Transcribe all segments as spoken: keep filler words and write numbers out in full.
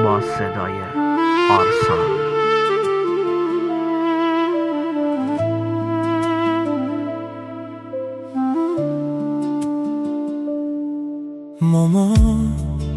با صدای آرسان. مامان،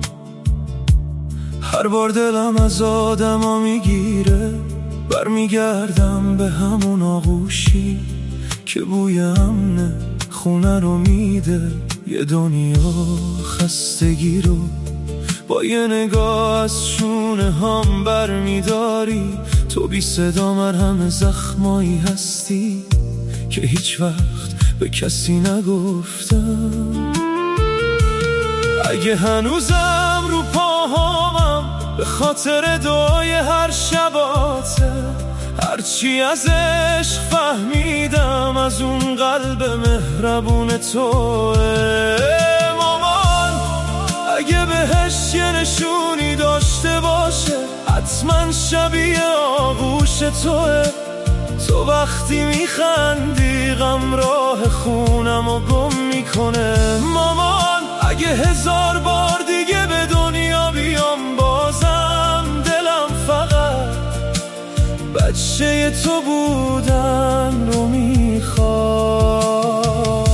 هر بار دلم از آدما میگیره برمیگردم به همون آغوشی که بوی امن خونه رو میده. یه دنیا خستگی رو با یه نگاه از شونه هم بر میداری. تو بی صدا مرهم زخمایی هستی که هیچ وقت به کسی نگفتم. اگه هنوزم رو پاهامم به خاطر دعای هر شباته، هرچی از عشق فهمیدم از اون قلب مهربون توه. مامان، اگه بهش یه نشونی داشته باشه حتما شبیه آغوش توه. تو وقتی میخندی غم راه خونم و گم میکنه. مامان، اگه هزار بار دیگه به دنیا بیام بازم دلم فقط بچه تو بودن رو میخواد.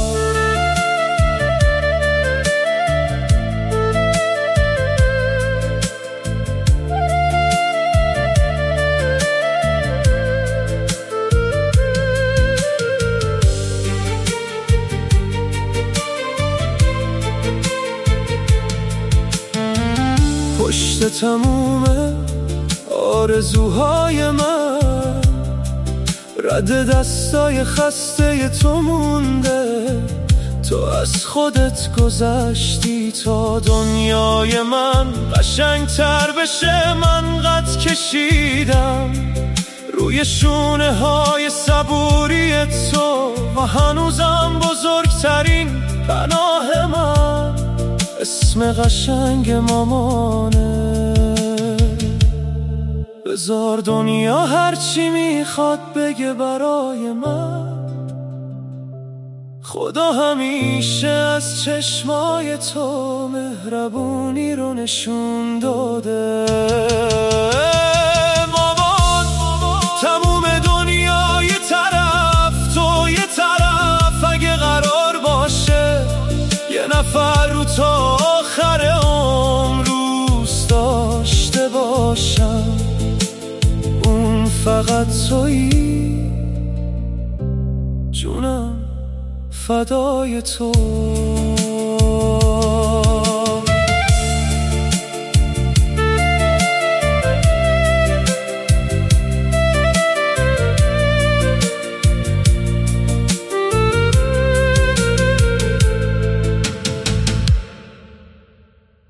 پشت تموم آرزوهای من رد دستای خسته تو مونده. تو از خودت گذشتی تا دنیای من قشنگتر بشه. من قد کشیدم روی شونه های صبوری تو و هنوزم بزرگترین پناه من اسم قشنگ مامانه. بذار دنیا هرچی میخواد بگه برای من، خدا همیشه از چشمای تو مهربونی رو نشون داده. مامان، تموم دنیا یه طرف تو یه طرف، اگه قرار باشه یه نفر رو تا آخر عمر دوست داشته باشم، اون فقط تویی. جونم فدای تو.